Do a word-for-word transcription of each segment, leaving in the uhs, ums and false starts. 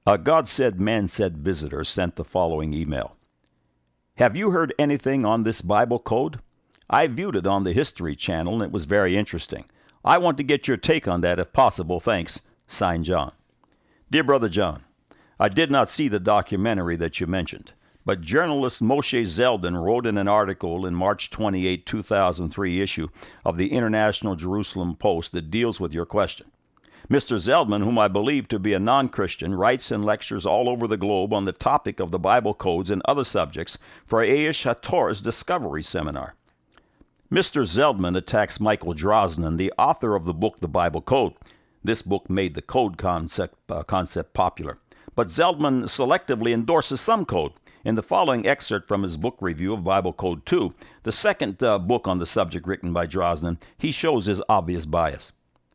A God Said, Man Said visitor sent the following email. Have you heard anything on this Bible code? I viewed it on the History Channel and it was very interesting. I want to get your take on that if possible. Thanks. Signed, John. Dear Brother John, I did not see the documentary that you mentioned, but journalist Moshe Zeldin wrote in an article in March twenty-eighth, two thousand three issue of the International Jerusalem Post that deals with your question. Mister Zeldman, whom I believe to be a non-Christian, writes and lectures all over the globe on the topic of the Bible codes and other subjects for Aish HaTorah's Discovery Seminar. Mister Zeldman attacks Michael Drosnin, the author of the book The Bible Code. This book made the code concept, uh, concept popular. But Zeldman selectively endorses some code. In the following excerpt from his book review of Bible Code two, the second uh, book on the subject written by Drosnin, he shows his obvious bias.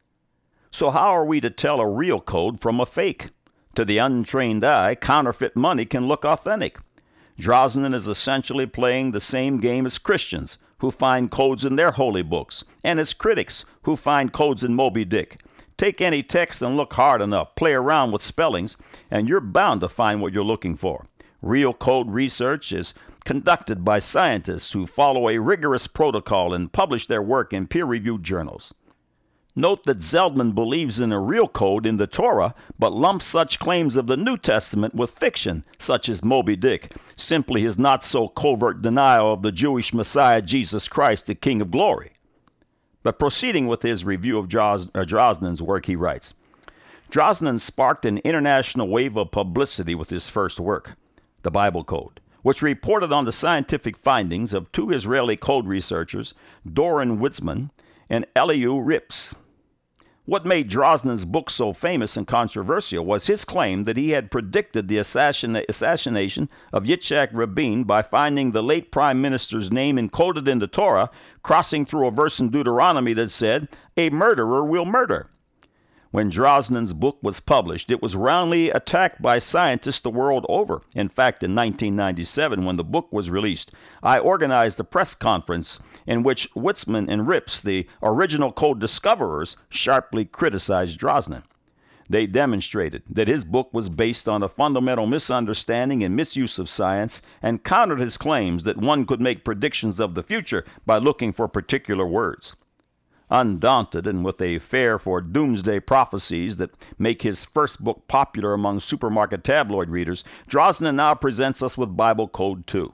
So how are we to tell a real code from a fake? To the untrained eye, counterfeit money can look authentic. Drosnin is essentially playing the same game as Christians, who find codes in their holy books, and as critics, who find codes in Moby Dick. Take any text and look hard enough, play around with spellings, and you're bound to find what you're looking for. Real code research is conducted by scientists who follow a rigorous protocol and publish their work in peer-reviewed journals. Note that Zeldman believes in a real code in the Torah, but lumps such claims of the New Testament with fiction, such as Moby Dick, simply his not-so-covert denial of the Jewish Messiah Jesus Christ, the King of Glory. But proceeding with his review of Dros- uh, Drosnin's work, he writes, Drosnin sparked an international wave of publicity with his first work, The Bible Code, which reported on the scientific findings of two Israeli code researchers, Doron Witzman and Elihu Rips. What made Drosnin's book so famous and controversial was his claim that he had predicted the assassin- assassination of Yitzhak Rabin by finding the late prime minister's name encoded in the Torah, crossing through a verse in Deuteronomy that said, "A murderer will murder." When Drosnin's book was published, it was roundly attacked by scientists the world over. In fact, in nineteen ninety-seven, when the book was released, I organized a press conference in which Witzman and Rips, the original code discoverers, sharply criticized Drosnin. They demonstrated that his book was based on a fundamental misunderstanding and misuse of science and countered his claims that one could make predictions of the future by looking for particular words. Undaunted and with a flair for doomsday prophecies that make his first book popular among supermarket tabloid readers, Drosnin now presents us with Bible Code two.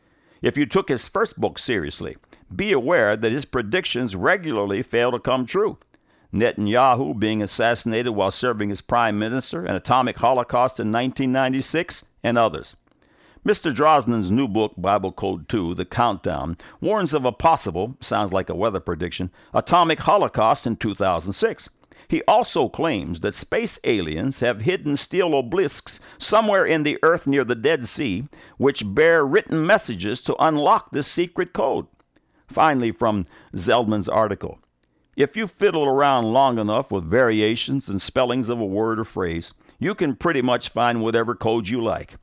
If you took his first book seriously, be aware that his predictions regularly fail to come true. Netanyahu being assassinated while serving as prime minister, an atomic holocaust in nineteen ninety-six, and others. Mister Drosnin's new book, Bible Code two, The Countdown, warns of a possible, sounds like a weather prediction, atomic holocaust in two thousand six. He also claims that space aliens have hidden steel obelisks somewhere in the earth near the Dead Sea, which bear written messages to unlock this secret code. Finally, from Zeldman's article, if you fiddle around long enough with variations and spellings of a word or phrase, you can pretty much find whatever code you like.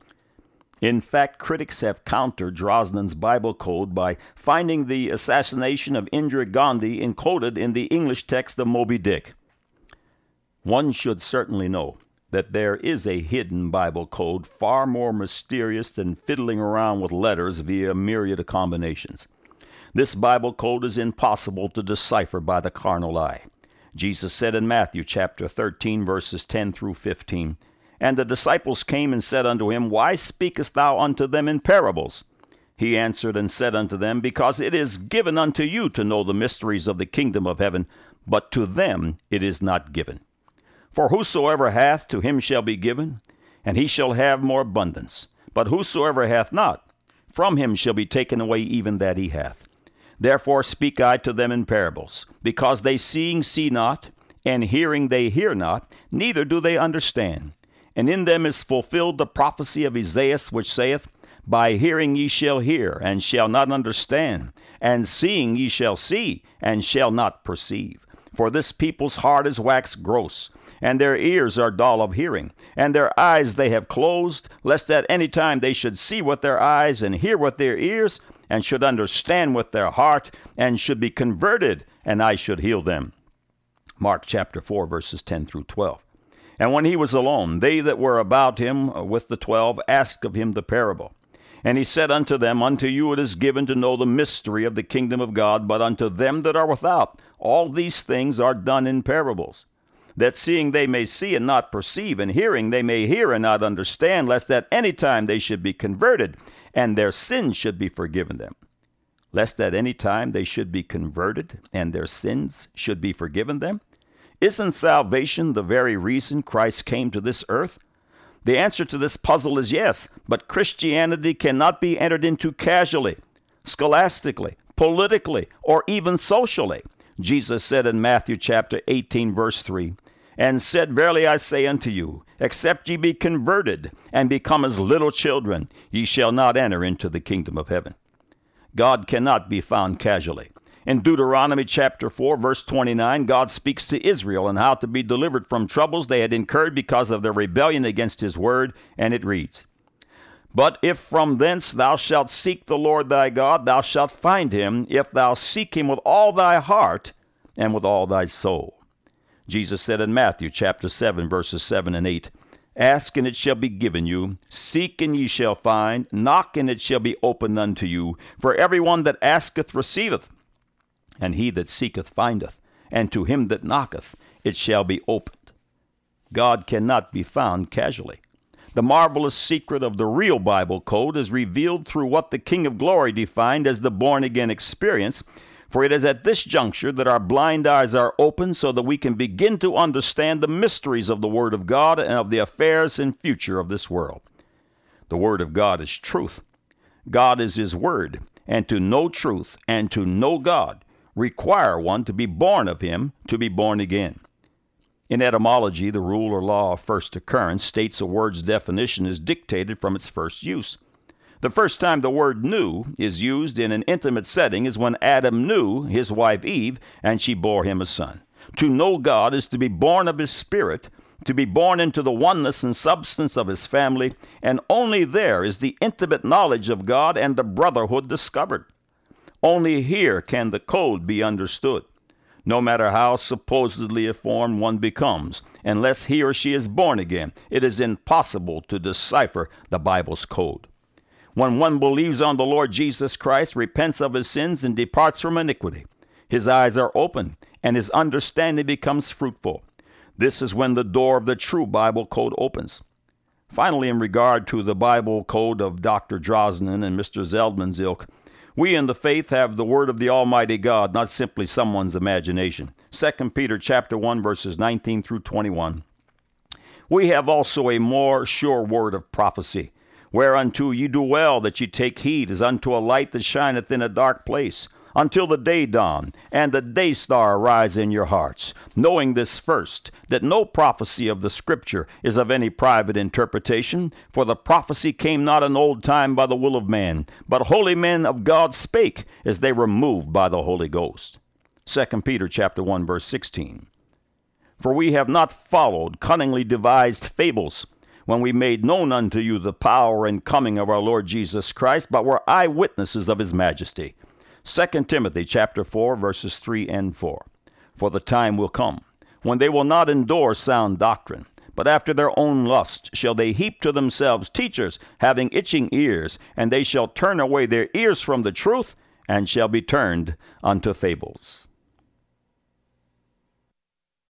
In fact, critics have countered Drosnin's Bible Code by finding the assassination of Indira Gandhi encoded in the English text of Moby Dick. One should certainly know that there is a hidden Bible code far more mysterious than fiddling around with letters via a myriad of combinations. This Bible code is impossible to decipher by the carnal eye. Jesus said in Matthew chapter thirteen, verses ten through fifteen, "And the disciples came and said unto him, Why speakest thou unto them in parables? He answered and said unto them, Because it is given unto you to know the mysteries of the kingdom of heaven, but to them it is not given. For whosoever hath, to him shall be given, and he shall have more abundance. But whosoever hath not, from him shall be taken away even that he hath. Therefore speak I to them in parables, because they seeing see not, and hearing they hear not, neither do they understand. And in them is fulfilled the prophecy of Isaiah, which saith, By hearing ye shall hear, and shall not understand, and seeing ye shall see, and shall not perceive. For this people's heart is waxed gross, and their ears are dull of hearing, and their eyes they have closed, lest at any time they should see with their eyes, and hear with their ears, and should understand with their heart, and should be converted, and I should heal them." Mark chapter four, verses ten through twelve. And when he was alone, they that were about him with the twelve asked of him the parable. And he said unto them, Unto you it is given to know the mystery of the kingdom of God, but unto them that are without, all these things are done in parables, that seeing they may see and not perceive, and hearing they may hear and not understand, lest at any time they should be converted, and their sins should be forgiven them. Lest at any time they should be converted, and their sins should be forgiven them? Isn't salvation the very reason Christ came to this earth? The answer to this puzzle is yes, but Christianity cannot be entered into casually, scholastically, politically, or even socially. Jesus said in Matthew chapter eighteen, verse three, And said, Verily I say unto you, except ye be converted, and become as little children, ye shall not enter into the kingdom of heaven. God cannot be found casually. In Deuteronomy chapter four, verse twenty-nine, God speaks to Israel on how to be delivered from troubles they had incurred because of their rebellion against his word, and it reads, But if from thence thou shalt seek the Lord thy God, thou shalt find him, if thou seek him with all thy heart and with all thy soul. Jesus said in Matthew chapter seven, verses seven and eight, Ask, and it shall be given you. Seek, and ye shall find. Knock, and it shall be opened unto you. For every one that asketh receiveth, and he that seeketh findeth, and to him that knocketh it shall be opened. God cannot be found casually. The marvelous secret of the real Bible code is revealed through what the King of Glory defined as the born-again experience, for it is at this juncture that our blind eyes are opened so that we can begin to understand the mysteries of the Word of God and of the affairs and future of this world. The Word of God is truth. God is His Word, and to know truth and to know God require one to be born of Him, to be born again. In etymology, the rule or law of first occurrence states a word's definition is dictated from its first use. The first time the word knew is used in an intimate setting is when Adam knew his wife Eve, and she bore him a son. To know God is to be born of His Spirit, to be born into the oneness and substance of His family, and only there is the intimate knowledge of God and the brotherhood discovered. Only here can the code be understood. No matter how supposedly informed one becomes, unless he or she is born again, it is impossible to decipher the Bible's code. When one believes on the Lord Jesus Christ, repents of his sins, and departs from iniquity, his eyes are open, and his understanding becomes fruitful. This is when the door of the true Bible code opens. Finally, in regard to the Bible code of Doctor Drosnin and Mister Zeldman's ilk, we in the faith have the word of the Almighty God, not simply someone's imagination. Second Peter chapter one, verses nineteen through twenty-one. We have also a more sure word of prophecy, whereunto ye do well that ye take heed, as unto a light that shineth in a dark place, until the day dawn, and the day star arise in your hearts, knowing this first, that no prophecy of the Scripture is of any private interpretation, for the prophecy came not in old time by the will of man, but holy men of God spake, as they were moved by the Holy Ghost. Second Peter chapter one, verse sixteen. For we have not followed cunningly devised fables, when we made known unto you the power and coming of our Lord Jesus Christ, but were eyewitnesses of His majesty. Second Timothy chapter four, verses three and four. For the time will come, when they will not endure sound doctrine, but after their own lust shall they heap to themselves teachers having itching ears, and they shall turn away their ears from the truth, and shall be turned unto fables.